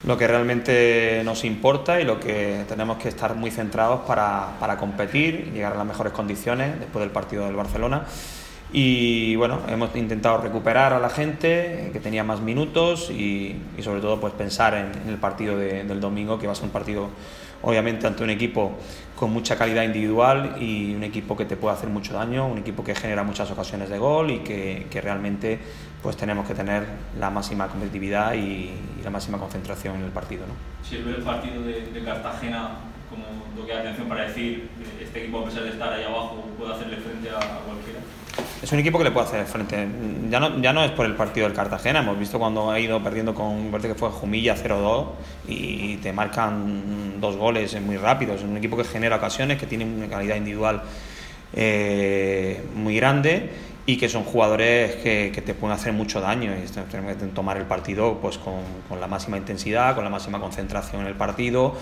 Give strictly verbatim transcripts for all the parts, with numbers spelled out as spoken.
Lo que realmente nos importa y lo que tenemos que estar muy centrados para, para competir y llegar a las mejores condiciones después del partido del Barcelona. Y bueno, hemos intentado recuperar a la gente que tenía más minutos y, y sobre todo pues pensar en, en el partido de, del domingo, que va a ser un partido obviamente ante un equipo con mucha calidad individual y un equipo que te puede hacer mucho daño, un equipo que genera muchas ocasiones de gol y que, que realmente pues tenemos que tener la máxima competitividad y, y la máxima concentración en el partido, ¿no? Si el ver el partido de, de Cartagena como toque de atención para decir que este equipo, a pesar de estar ahí abajo, puede hacerle frente a, a cualquiera. Es un equipo que le puede hacer frente. Ya no, ya no es por el partido del Cartagena. Hemos visto cuando ha ido perdiendo con, me parece que fue Jumilla cero dos y te marcan dos goles muy rápidos. Es un equipo que genera ocasiones, que tiene una calidad individual eh, muy grande y que son jugadores que, que te pueden hacer mucho daño. Y tenemos que tomar el partido pues con, con la máxima intensidad, con la máxima concentración en el partido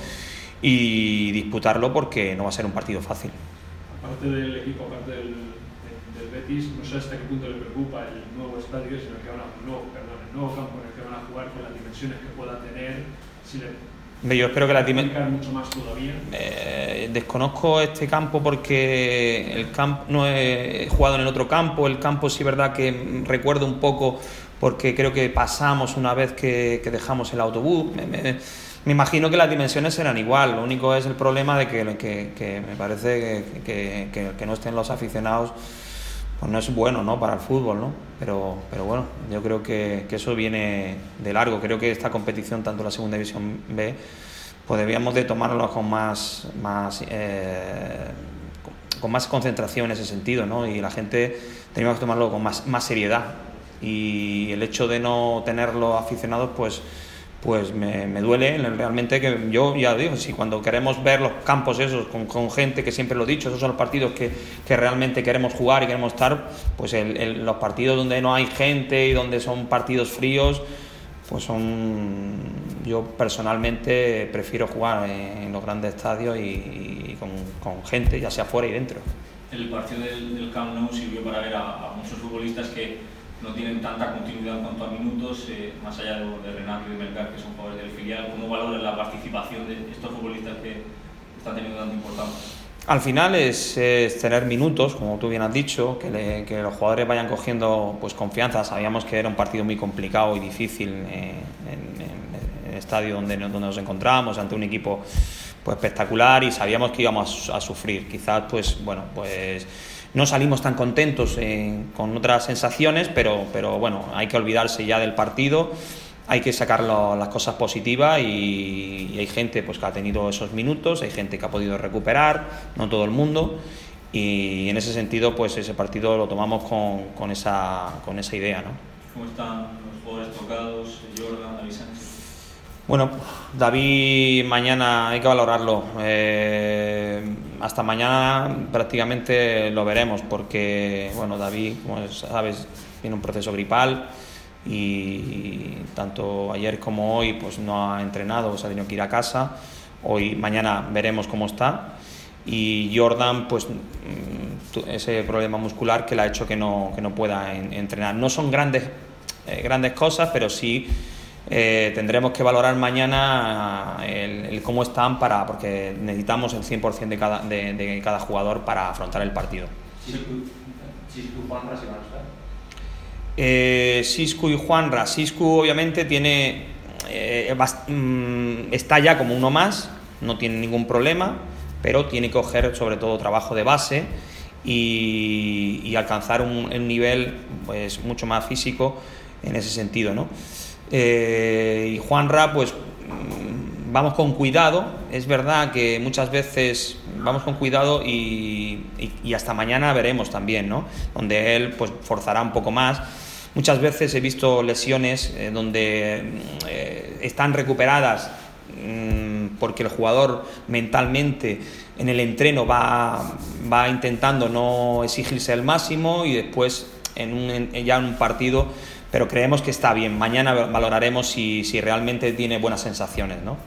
y disputarlo porque no va a ser un partido fácil. Aparte del equipo, aparte del Betis, no sé hasta qué punto le preocupa el nuevo estadio, sino que van a, no, perdón, el nuevo campo en el que van a jugar, con las dimensiones que pueda tener, si le Yo espero que la dimensión mucho más todavía. Eh, desconozco este campo porque el campo no he jugado en el otro campo. El campo sí es verdad que recuerdo un poco porque creo que pasamos una vez que, que dejamos el autobús. Me, me, me imagino que las dimensiones serán igual. Lo único es el problema de que, que, que me parece que, que, que, que no estén los aficionados. Pues no es bueno, ¿no?, para el fútbol, ¿no? Pero, pero bueno, yo creo que, que eso viene de largo. Creo que esta competición, tanto la Segunda División B, pues debíamos de tomarlo con más, más, eh, con, con más concentración en ese sentido, ¿no? Y la gente teníamos que tomarlo con más, más seriedad. Y el hecho de no tenerlos aficionados, pues pues me, me duele realmente. Que yo ya digo, si cuando queremos ver los campos esos con, con gente, que siempre lo he dicho, esos son los partidos que, que realmente queremos jugar y queremos estar, pues el, el, los partidos donde no hay gente y donde son partidos fríos, pues son, yo personalmente prefiero jugar en, en los grandes estadios y, y con, con gente, ya sea fuera y dentro. El partido del, del Camp Nou sirvió para ver a, a muchos futbolistas que no tienen tanta continuidad en cuanto a minutos, eh, más allá de, de Renato y de Melgar, que son jugadores del filial. ¿Cómo valoran la participación de estos futbolistas que están teniendo tanta importancia? Al final es, es tener minutos, como tú bien has dicho, que, le, que los jugadores vayan cogiendo pues confianza. Sabíamos que era un partido muy complicado y difícil eh, en, en, en el estadio donde, donde nos encontrábamos, ante un equipo pues espectacular, y sabíamos que íbamos a, a sufrir. Quizás pues bueno pues no salimos tan contentos eh, con otras sensaciones, pero, pero bueno, hay que olvidarse ya del partido, hay que sacar lo, las cosas positivas y, y hay gente pues que ha tenido esos minutos, hay gente que ha podido recuperar, no todo el mundo, y en ese sentido pues ese partido lo tomamos con, con, esa, con esa idea, ¿no? ¿Cómo están los jugadores tocados, Jordan, David Sánchez? Bueno, David mañana hay que valorarlo. Eh, hasta mañana prácticamente lo veremos porque, bueno, David, como sabes, tiene un proceso gripal y tanto ayer como hoy pues no ha entrenado, pues ha tenido que ir a casa. Hoy, mañana veremos cómo está. Y Jordan, pues ese problema muscular que le ha hecho que no, que no pueda en, entrenar. No son grandes, eh, grandes cosas, pero sí Eh, tendremos que valorar mañana el, el cómo están, para, porque necesitamos el cien por ciento de cada, de, de cada jugador para afrontar el partido. ¿Siscu y Juanra se van a estar? Eh, Siscu y Juanra. Siscu obviamente tiene eh, bast- mm, está ya como uno más, no tiene ningún problema, pero tiene que coger sobre todo trabajo de base y, y alcanzar un, un nivel pues mucho más físico en ese sentido, ¿no? Eh, y Juanra, pues vamos con cuidado. Es verdad que muchas veces vamos con cuidado y, y, y hasta mañana veremos también, ¿no? Donde él pues forzará un poco más. Muchas veces he visto lesiones eh, donde eh, están recuperadas mmm, porque el jugador mentalmente en el entreno va, va intentando no exigirse el máximo y después en un, en, ya en un partido. Pero creemos que está bien. Mañana valoraremos si, si realmente tiene buenas sensaciones, ¿no?